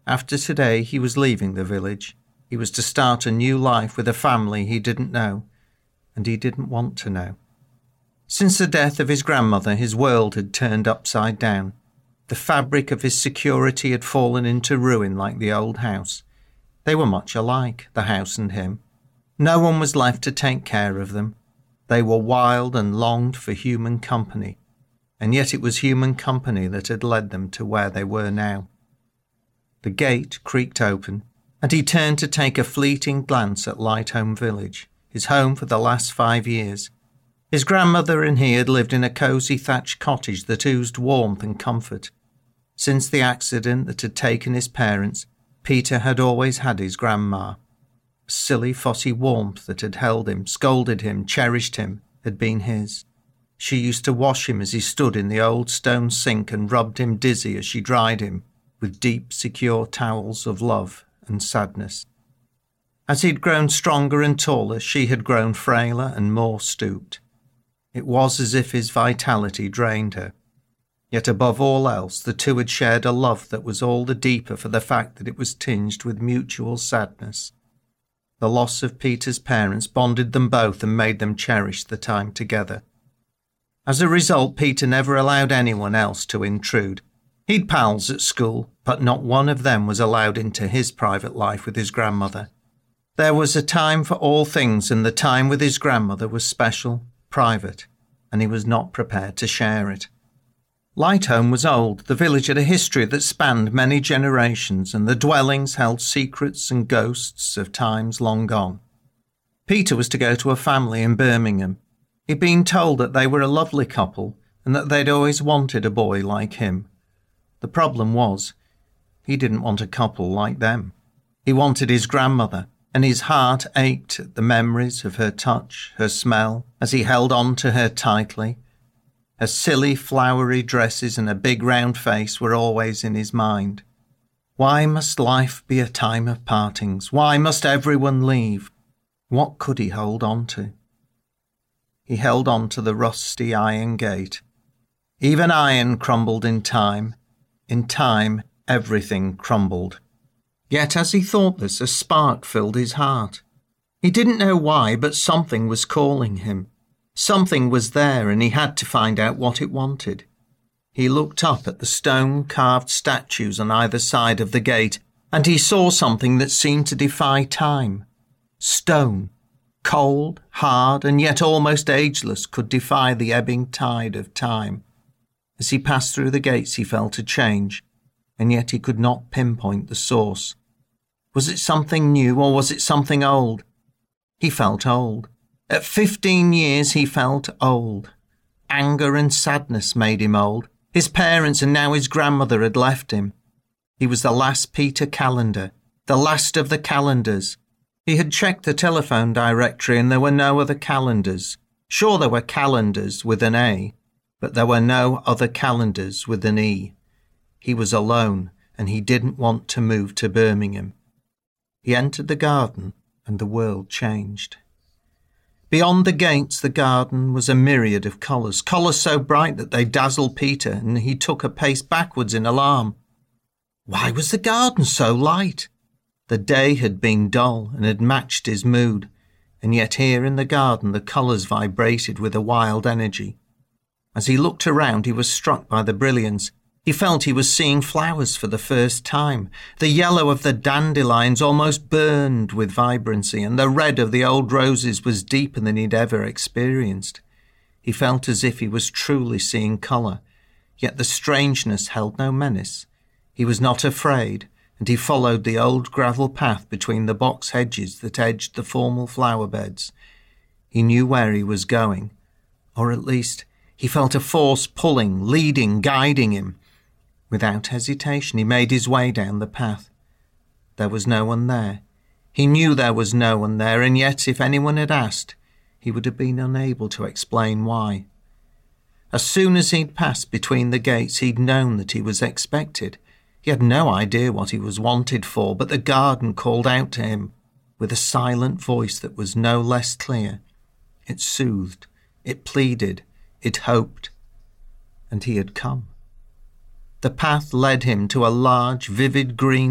After today, he was leaving the village. He was to start a new life with a family he didn't know, and he didn't want to know. Since the death of his grandmother, his world had turned upside down. The fabric of his security had fallen into ruin like the old house. They were much alike, the house and him. No one was left to take care of them. They were wild and longed for human company, and yet it was human company that had led them to where they were now. The gate creaked open, and he turned to take a fleeting glance at Lightholme Village, his home for the last 5 years. His grandmother and he had lived in a cosy thatched cottage that oozed warmth and comfort. Since the accident that had taken his parents, Peter had always had his grandma. A silly, fussy warmth that had held him, scolded him, cherished him, had been his. She used to wash him as he stood in the old stone sink and rubbed him dizzy as she dried him with deep, secure towels of love and sadness. As he'd grown stronger and taller, she had grown frailer and more stooped. It was as if his vitality drained her. Yet above all else, the two had shared a love that was all the deeper for the fact that it was tinged with mutual sadness. The loss of Peter's parents bonded them both and made them cherish the time together. As a result, Peter never allowed anyone else to intrude. He'd pals at school, but not one of them was allowed into his private life with his grandmother. There was a time for all things, and the time with his grandmother was special, private, and he was not prepared to share it. Lightholme was old. The village had a history that spanned many generations, and the dwellings held secrets and ghosts of times long gone. Peter was to go to a family in Birmingham. He'd been told that they were a lovely couple and that they'd always wanted a boy like him. The problem was, he didn't want a couple like them. He wanted his grandmother, and his heart ached at the memories of her touch, her smell, as he held on to her tightly. Her silly, flowery dresses and a big round face were always in his mind. Why must life be a time of partings? Why must everyone leave? What could he hold on to? He held on to the rusty iron gate. Even iron crumbled in time. In time, everything crumbled. Yet as he thought this, a spark filled his heart. He didn't know why, but something was calling him. Something was there, and he had to find out what it wanted. He looked up at the stone-carved statues on either side of the gate, and he saw something that seemed to defy time. Stone, cold, hard, and yet almost ageless, could defy the ebbing tide of time. As he passed through the gates, he felt a change, and yet he could not pinpoint the source. Was it something new, or was it something old? He felt old. At 15 years he felt old. Anger and sadness made him old. His parents and now his grandmother had left him. He was the last Peter Callender, the last of the Callenders. He had checked the telephone directory and there were no other Callenders. Sure, there were Calendars with an A, but there were no other Callenders with an E. He was alone, and he didn't want to move to Birmingham. He entered the garden, and the world changed. Beyond the gates, the garden was a myriad of colours, colours so bright that they dazzled Peter, and he took a pace backwards in alarm. Why was the garden so light? The day had been dull and had matched his mood, and yet here in the garden the colours vibrated with a wild energy. As he looked around, he was struck by the brilliance. He felt he was seeing flowers for the first time. The yellow of the dandelions almost burned with vibrancy, and the red of the old roses was deeper than he'd ever experienced. He felt as if he was truly seeing colour, yet the strangeness held no menace. He was not afraid, and he followed the old gravel path between the box hedges that edged the formal flower beds. He knew where he was going, or at least he felt a force pulling, leading, guiding him. Without hesitation, he made his way down the path. There was no one there. He knew there was no one there, and yet if anyone had asked, he would have been unable to explain why. As soon as he'd passed between the gates, he'd known that he was expected. He had no idea what he was wanted for, but the garden called out to him with a silent voice that was no less clear. It soothed, it pleaded, it hoped, and he had come. The path led him to a large, vivid green